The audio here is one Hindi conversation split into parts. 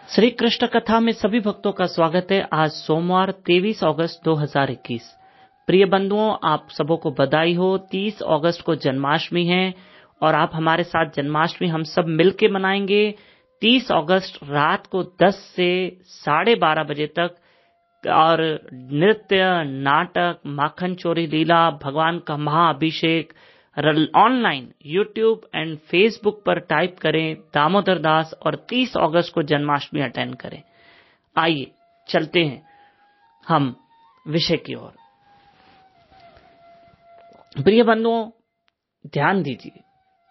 श्री कृष्ण कथा में सभी भक्तों का स्वागत है। आज सोमवार 23 अगस्त 2021। प्रिय बंधुओं, आप सबों को बधाई हो। 30 अगस्त को जन्माष्टमी है और आप हमारे साथ जन्माष्टमी हम सब मिलके मनाएंगे। 30 अगस्त रात को 10 से 12:30 बजे तक और नृत्य, नाटक, माखन चोरी लीला, भगवान का महाअभिषेक ऑनलाइन यूट्यूब एंड फेसबुक पर टाइप करें दामोदर दास और 30 अगस्त को जन्माष्टमी अटेंड करें। आइए चलते हैं हम विषय की ओर। प्रिय बंधुओं, ध्यान दीजिए।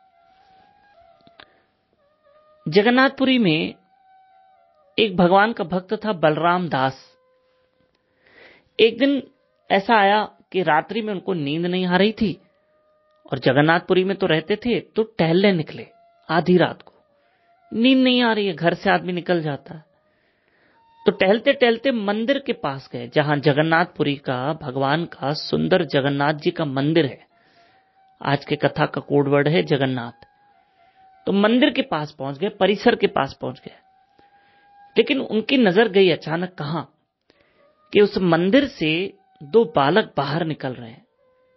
जगन्नाथपुरी में एक भगवान का भक्त था बलराम दास। एक दिन ऐसा आया कि रात्रि में उनको नींद नहीं आ रही थी और जगन्नाथपुरी में तो रहते थे, तो टहलने निकले। आधी रात को नींद नहीं आ रही है, घर से आदमी निकल जाता है। तो टहलते टहलते मंदिर के पास गए जहां जगन्नाथपुरी का भगवान का सुंदर जगन्नाथ जी का मंदिर है। आज के कथा का कोड वर्ड है जगन्नाथ। तो मंदिर के पास पहुंच गए, परिसर के पास पहुंच गए। लेकिन उनकी नजर गई अचानक कहां कि उस मंदिर से दो बालक बाहर निकल रहे हैं।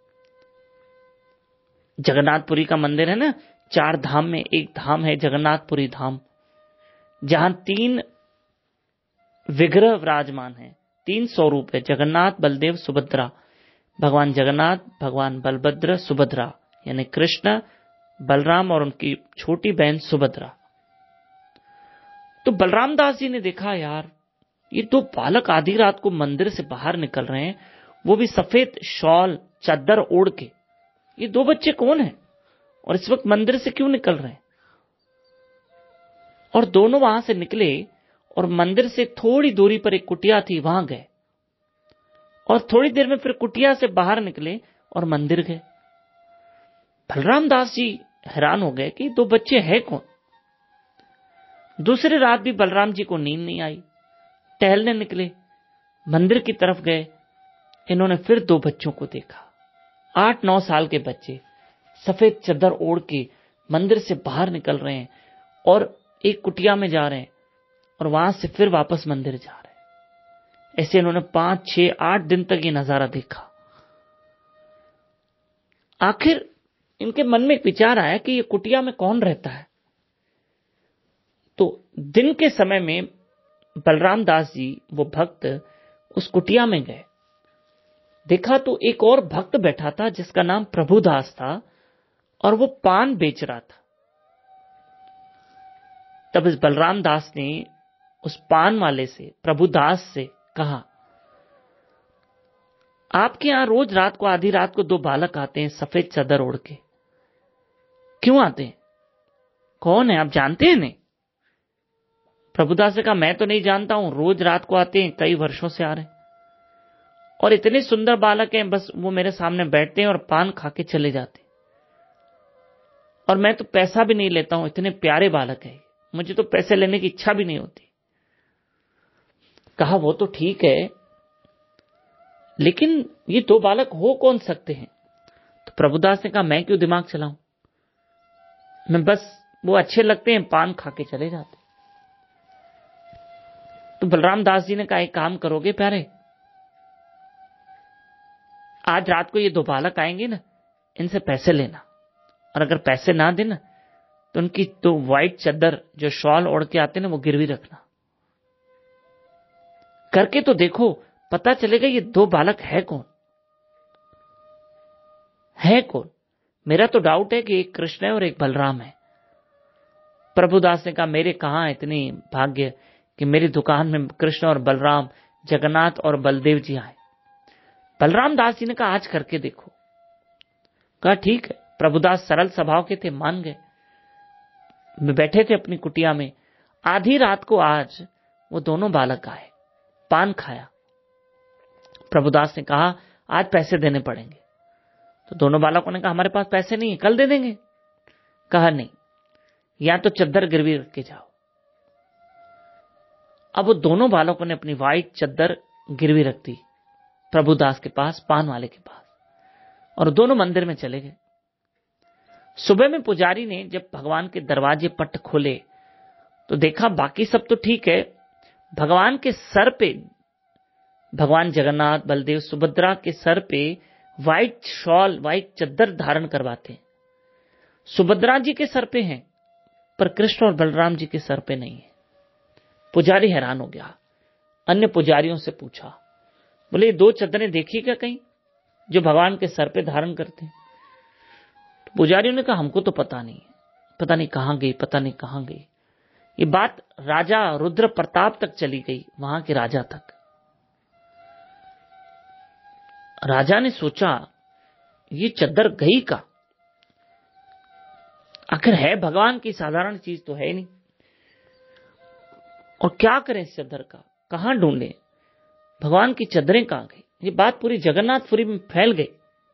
जगन्नाथपुरी का मंदिर है ना, 4 धाम में एक धाम है जगन्नाथपुरी धाम, जहां 3 विग्रह विराजमान है, 3 स्वरूप है, जगन्नाथ, बलदेव, सुभद्रा। भगवान जगन्नाथ, भगवान बलभद्र, सुभद्रा, यानी कृष्ण, बलराम और उनकी छोटी बहन सुभद्रा। तो बलराम दास जी ने देखा, यार ये 2 बालक आधी रात को मंदिर से बाहर निकल रहे हैं, वो भी सफेद शॉल चादर ओढ़ के। ये 2 बच्चे कौन हैं और इस वक्त मंदिर से क्यों निकल रहे हैं? और दोनों वहां से निकले और मंदिर से थोड़ी दूरी पर एक कुटिया थी, वहां गए और थोड़ी देर में फिर कुटिया से बाहर निकले और मंदिर गए। बलराम दास जी हैरान हो गए कि 2 बच्चे हैं कौन। दूसरी रात भी बलराम जी को नींद नहीं आई, टहलने निकले, मंदिर की तरफ गए। इन्होंने फिर 2 बच्चों को देखा, 8-9 साल के बच्चे सफेद चादर ओढ़ के मंदिर से बाहर निकल रहे हैं और एक कुटिया में जा रहे हैं और वहां से फिर वापस मंदिर जा रहे हैं। ऐसे इन्होंने 5, 6, 8 दिन तक ये नजारा देखा। आखिर इनके मन में एक विचार आया कि ये कुटिया में कौन रहता है। तो दिन के समय में बलराम दास जी, वो भक्त, उस कुटिया में गए। देखा तो एक और भक्त बैठा था जिसका नाम प्रभुदास था और वो पान बेच रहा था। तब इस बलराम दास ने उस पान वाले से, प्रभुदास से कहा, आपके यहां रोज रात को, आधी रात को 2 बालक आते हैं सफेद चादर ओढ़ के, क्यों आते हैं? कौन है, आप जानते हैं? नहीं। प्रभुदास ने कहा, मैं तो नहीं जानता हूं, रोज रात को आते हैं, कई वर्षों से आ रहे हैं और इतने सुंदर बालक हैं, बस वो मेरे सामने बैठते हैं और पान खा के चले जाते हैं और मैं तो पैसा भी नहीं लेता हूं, इतने प्यारे बालक हैं, मुझे तो पैसे लेने की इच्छा भी नहीं होती। कहा, वो तो ठीक है, लेकिन ये 2 बालक हो कौन सकते हैं? तो प्रभुदास ने कहा, मैं क्यों दिमाग चलाऊं, मैं बस, वो अच्छे लगते हैं, पान खा के चले जाते। तो बलराम दास जी ने कहा, एक काम करोगे प्यारे, आज रात को ये 2 बालक आएंगे ना, इनसे पैसे लेना और अगर पैसे ना देना तो उनकी तो व्हाइट चादर, जो शॉल ओढ़ के आते ना, वो गिरवी रखना। करके तो देखो, पता चलेगा ये 2 बालक है कौन। है कौन? मेरा तो डाउट है कि एक कृष्ण है और एक बलराम है। प्रभुदास ने कहा, मेरे कहां इतनी भाग्य कि मेरी दुकान में कृष्ण और बलराम, जगन्नाथ और बलदेव जी आए। बलराम दास जी ने कहा, आज करके देखो। कहा, ठीक है। प्रभुदास सरल स्वभाव के थे, मान गए। बैठे थे अपनी कुटिया में। आधी रात को आज वो दोनों बालक आए, पान खाया। प्रभुदास ने कहा, आज पैसे देने पड़ेंगे। तो दोनों बालकों ने कहा, हमारे पास पैसे नहीं है, कल दे देंगे। कहा, नहीं, या तो चद्दर गिरवी रख के जाओ। अब वो दोनों बालकों ने अपनी व्हाइट चद्दर गिरवी रख दी प्रभुदास के पास, पान वाले के पास, और दोनों मंदिर में चले गए। सुबह में पुजारी ने जब भगवान के दरवाजे पट खोले तो देखा बाकी सब तो ठीक है, भगवान के सर पे, भगवान जगन्नाथ, बलदेव, सुभद्रा के सर पे व्हाइट शॉल, व्हाइट चद्दर धारण करवाते हैं। सुभद्रा जी के सर पे हैं, पर कृष्ण और बलराम जी के सर पे नहीं है। पुजारी हैरान हो गया, अन्य पुजारियों से पूछा, बोले ये दो चद्दरें देखी क्या कहीं जो भगवान के सर पे धारण करते हैं? तो पुजारियों ने कहा हमको तो पता नहीं, पता नहीं कहां गई, पता नहीं कहां गई। ये बात राजा रुद्र प्रताप तक चली गई, वहां के राजा तक। राजा ने सोचा ये चद्दर गई का, आखिर है भगवान की साधारण चीज तो है नहीं, और क्या करें इस चद्दर का, कहां ढूंढें, भगवान की चद्दरें कहां गई। ये बात पूरी जगन्नाथपुरी में फैल गई।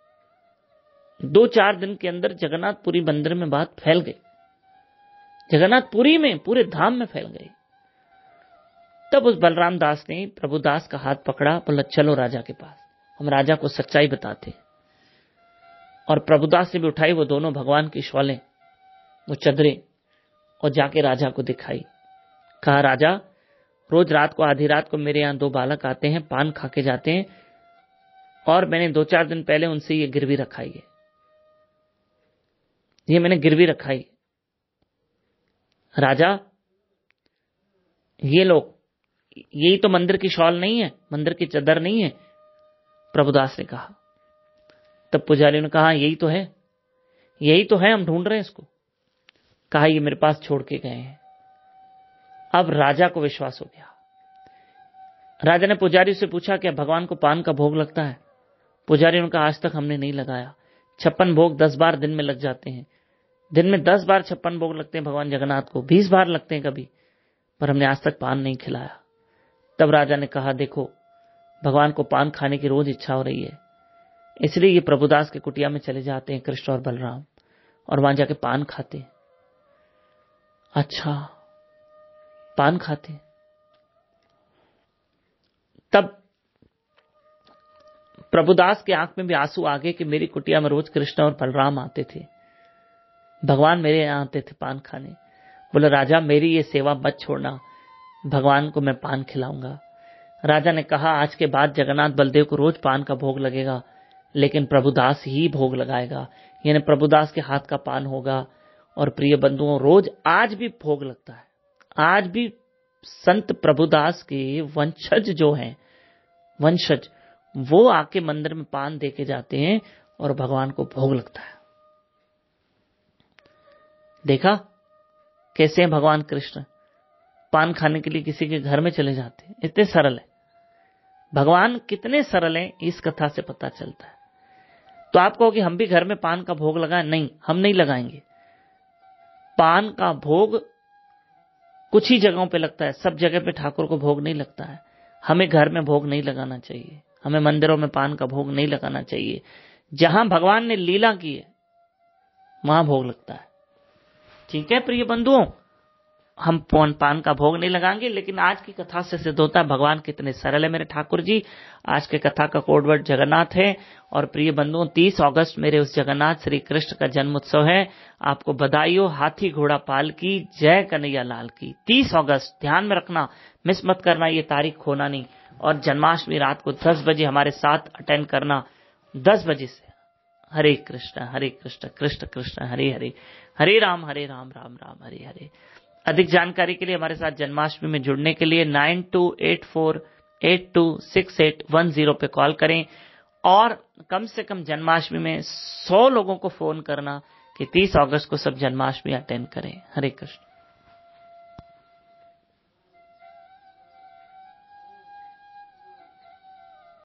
2-4 दिन के अंदर जगन्नाथपुरी मंदिर में बात फैल गई, जगन्नाथपुरी में, पूरे धाम में फैल गई। तब उस बलराम दास ने प्रभुदास का हाथ पकड़ा, बोला चलो राजा के पास, हम राजा को सच्चाई बताते। और प्रभुदास ने भी उठाई वो दोनों भगवान की शॉलें, वो चदरें, और जाके राजा को दिखाई। कहा राजा, रोज रात को, आधी रात को मेरे यहां 2 बालक आते हैं, पान खा के जाते हैं, और मैंने 2-4 दिन पहले उनसे ये गिरवी रखाई है, ये मैंने गिरवी रखाई। राजा ये लोग, यही तो मंदिर की शॉल नहीं है, मंदिर की चद्दर नहीं है। प्रभुदास ने कहा। तब पुजारी ने कहा यही तो है, यही तो है, हम ढूंढ रहे हैं इसको। कहा ये मेरे पास छोड़ के गए हैं। अब राजा को विश्वास हो गया। राजा ने पुजारी से पूछा क्या भगवान को पान का भोग लगता है? पुजारी ने कहा आज तक हमने नहीं लगाया। 56 भोग 10 बार दिन में लग जाते हैं, दिन में 10 बार 56 भोग लगते हैं भगवान जगन्नाथ को, 20 बार लगते हैं कभी, पर हमने आज तक पान नहीं खिलाया। तब राजा ने कहा देखो, भगवान को पान खाने की रोज इच्छा हो रही है, इसलिए ये प्रभुदास के कुटिया में चले जाते हैं कृष्ण और बलराम, और वहां जाके पान खाते हैं। अच्छा, पान खाते। तब प्रभुदास के आंख में भी आंसू आ गए कि मेरी कुटिया में रोज कृष्ण और बलराम आते थे, भगवान मेरे यहां आते थे पान खाने। बोले राजा मेरी ये सेवा मत छोड़ना, भगवान को मैं पान खिलाऊंगा। राजा ने कहा आज के बाद जगन्नाथ बलदेव को रोज पान का भोग लगेगा, लेकिन प्रभुदास ही भोग लगाएगा, यानी प्रभुदास के हाथ का पान होगा। और प्रिय बंधुओं, रोज आज भी भोग लगता है। आज भी संत प्रभुदास के वंशज जो हैं, वंशज, वो आके मंदिर में पान देके जाते हैं और भगवान को भोग लगता है। देखा कैसे हैं भगवान कृष्ण, पान खाने के लिए किसी के घर में चले जाते हैं, इतने सरल है भगवान, कितने सरल हैं, इस कथा से पता चलता है। तो आप कहो कि हम भी घर में पान का भोग लगाएं, नहीं, हम नहीं लगाएंगे। पान का भोग कुछ ही जगहों पे लगता है, सब जगह पे ठाकुर को भोग नहीं लगता है। हमें घर में भोग नहीं लगाना चाहिए, हमें मंदिरों में पान का भोग नहीं लगाना चाहिए। जहां भगवान ने लीला की है वहां भोग लगता है। ठीक है प्रिय बंधुओं, हम पान का भोग नहीं लगाएंगे, लेकिन आज की कथा से सिद्ध होता है भगवान कितने सरल है मेरे ठाकुर जी। आज के कथा का कोडवर्ड जगन्नाथ है। और प्रिय बंधुओं, 30 अगस्त मेरे उस जगन्नाथ श्री कृष्ण का जन्म उत्सव है। आपको बधाई हो, हाथी घोड़ा पाल की, जय कन्हैया लाल की। 30 अगस्त ध्यान में रखना, मिस मत करना, ये तारीख खोना नहीं। और जन्माष्टमी रात को 10 बजे हमारे साथ अटेंड करना, 10 बजे से। हरे कृष्ण कृष्ण कृष्ण हरे हरे, हरे राम राम राम हरे हरे। अधिक जानकारी के लिए हमारे साथ जन्माष्टमी में जुड़ने के लिए 9284826810 पे कॉल करें, और कम से कम जन्माष्टमी में 100 लोगों को फोन करना कि 30 अगस्त को सब जन्माष्टमी अटेंड करें। हरे कृष्ण।